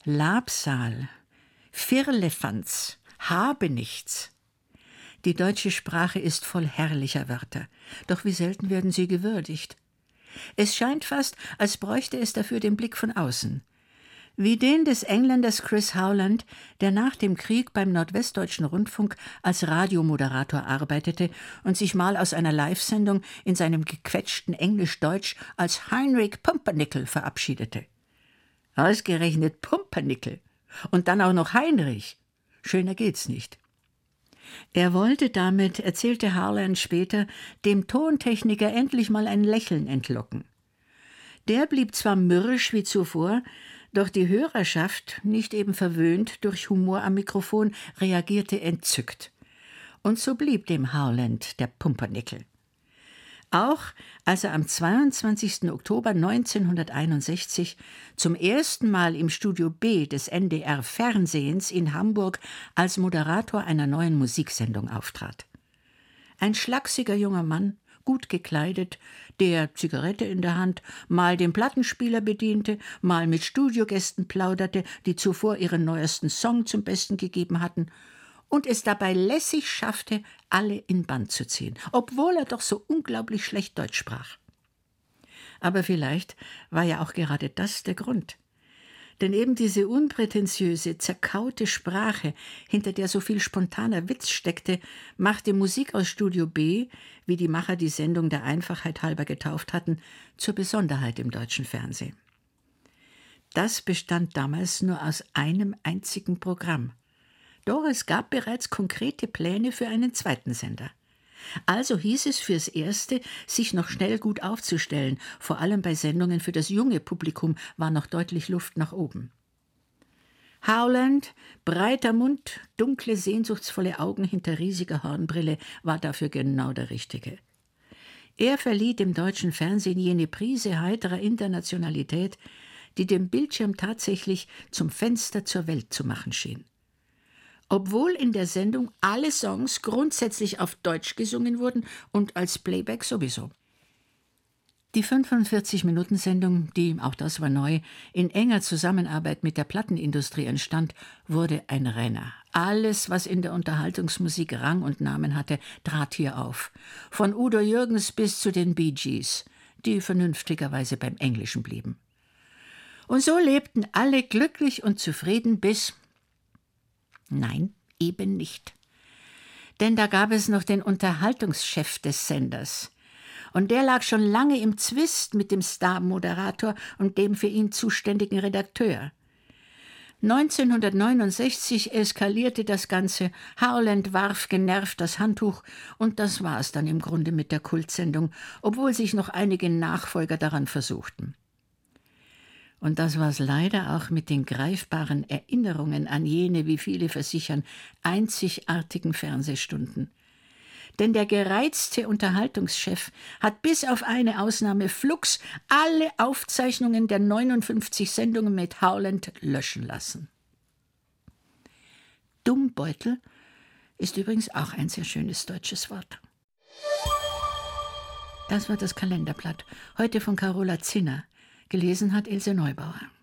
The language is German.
Labsal, Firlefanz, Habenichts. Die deutsche Sprache ist voll herrlicher Wörter, doch wie selten werden sie gewürdigt. Es scheint fast, als bräuchte es dafür den Blick von außen. Wie den des Engländers Chris Howland, der nach dem Krieg beim Nordwestdeutschen Rundfunk als Radiomoderator arbeitete und sich mal aus einer Live-Sendung in seinem gequetschten Englisch-Deutsch als Heinrich Pumpernickel verabschiedete. Ausgerechnet Pumpernickel und dann auch noch Heinrich. Schöner geht's nicht. Er wollte damit, erzählte Howland später, dem Tontechniker endlich mal ein Lächeln entlocken. Der blieb zwar mürrisch wie zuvor, doch die Hörerschaft, nicht eben verwöhnt durch Humor am Mikrofon, reagierte entzückt. Und so blieb dem Howland der Pumpernickel. Auch als er am 22. Oktober 1961 zum ersten Mal im Studio B des NDR-Fernsehens in Hamburg als Moderator einer neuen Musiksendung auftrat. Ein schlachsiger junger Mann, gut gekleidet, der, Zigarette in der Hand, mal den Plattenspieler bediente, mal mit Studiogästen plauderte, die zuvor ihren neuesten Song zum Besten gegeben hatten, und es dabei lässig schaffte, alle in Bann zu ziehen, obwohl er doch so unglaublich schlecht Deutsch sprach. Aber vielleicht war ja auch gerade das der Grund. Denn eben diese unprätentiöse, zerkaute Sprache, hinter der so viel spontaner Witz steckte, machte Musik aus Studio B, wie die Macher die Sendung der Einfachheit halber getauft hatten, zur Besonderheit im deutschen Fernsehen. Das bestand damals nur aus einem einzigen Programm. Doch es gab bereits konkrete Pläne für einen zweiten Sender. Also hieß es fürs Erste, sich noch schnell gut aufzustellen. Vor allem bei Sendungen für das junge Publikum war noch deutlich Luft nach oben. Howland, breiter Mund, dunkle, sehnsuchtsvolle Augen hinter riesiger Hornbrille, war dafür genau der Richtige. Er verlieh dem deutschen Fernsehen jene Prise heiterer Internationalität, die den Bildschirm tatsächlich zum Fenster zur Welt zu machen schien. Obwohl in der Sendung alle Songs grundsätzlich auf Deutsch gesungen wurden und als Playback sowieso. Die 45-Minuten-Sendung, die, auch das war neu, in enger Zusammenarbeit mit der Plattenindustrie entstand, wurde ein Renner. Alles, was in der Unterhaltungsmusik Rang und Namen hatte, trat hier auf. Von Udo Jürgens bis zu den Bee Gees, die vernünftigerweise beim Englischen blieben. Und so lebten alle glücklich und zufrieden bis... Nein, eben nicht. Denn da gab es noch den Unterhaltungschef des Senders. Und der lag schon lange im Zwist mit dem Star-Moderator und dem für ihn zuständigen Redakteur. 1969 eskalierte das Ganze, Howland warf genervt das Handtuch und das war es dann im Grunde mit der Kultsendung, obwohl sich noch einige Nachfolger daran versuchten. Und das war es leider auch mit den greifbaren Erinnerungen an jene, wie viele versichern, einzigartigen Fernsehstunden. Denn der gereizte Unterhaltungschef hat bis auf eine Ausnahme flugs alle Aufzeichnungen der 59 Sendungen mit Howland löschen lassen. Dummbeutel ist übrigens auch ein sehr schönes deutsches Wort. Das war das Kalenderblatt, heute von Carola Zinner. Gelesen hat Ilse Neubauer.